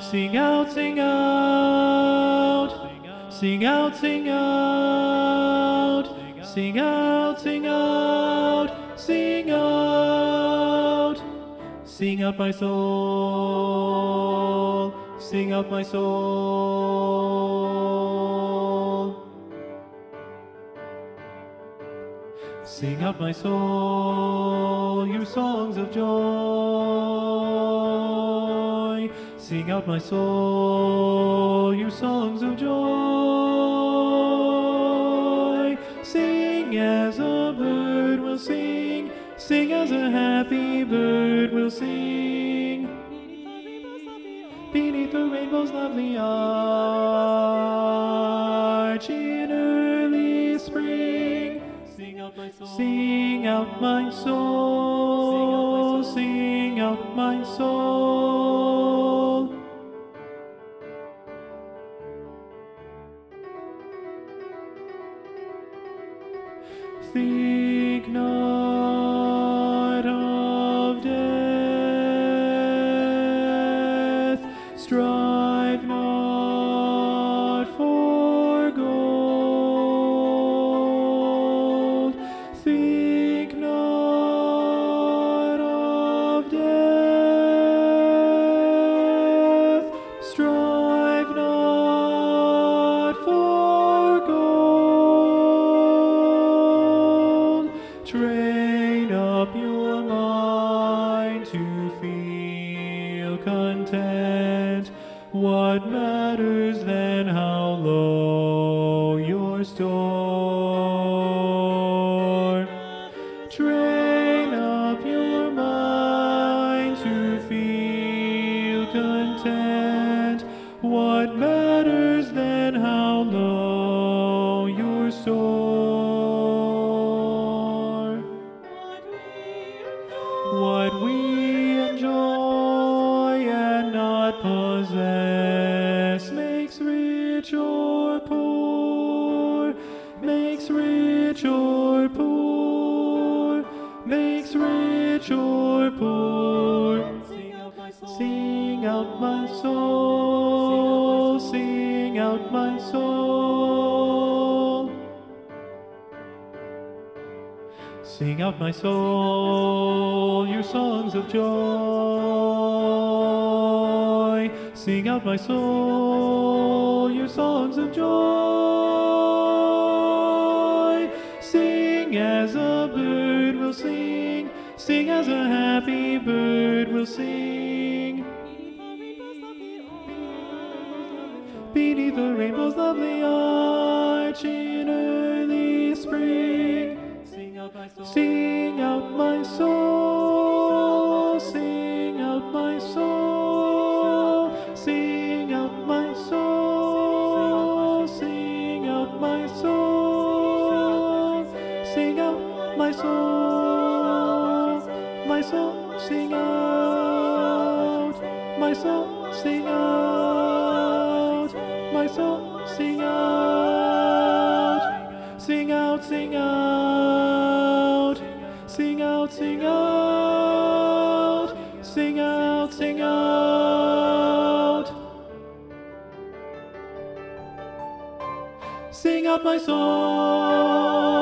Sing out, sing out. Sing out, sing out. Sing out, sing out. Sing out. Sing out, my soul. Sing out, my soul. Sing out, my soul, your songs of joy. Sing out, my soul, your songs of joy. Sing as a bird will sing. Sing as a happy bird will sing. Beneath the rainbow's lovely arch in early spring. Sing out, my soul. Sing out, my soul. Sing out, my soul. Think not of death. Strive not for gold. Think not of death. Strive not for gold. Train up your mind to feel content. What matters then how low your store? Train up your mind to feel content. What matters then how low your store? What we enjoy and not possess makes rich or poor, makes rich or poor, makes rich or poor. Sing out, my soul. Sing out, my soul. Sing out, my soul, your songs of joy. Sing out, my soul, your songs of joy. Sing as a bird will sing. Sing as a happy bird will sing. Beneath the rainbow's lovely arch in early spring. Sing out, my soul. Sing out, my soul. Sing out, my soul. Sing out, my soul. Sing out, my soul. Sing out, my soul. My soul, sing out. My soul, sing out. My soul, sing out. Sing out, sing out. Sing out, sing out. Sing out, sing out. Sing out, my soul.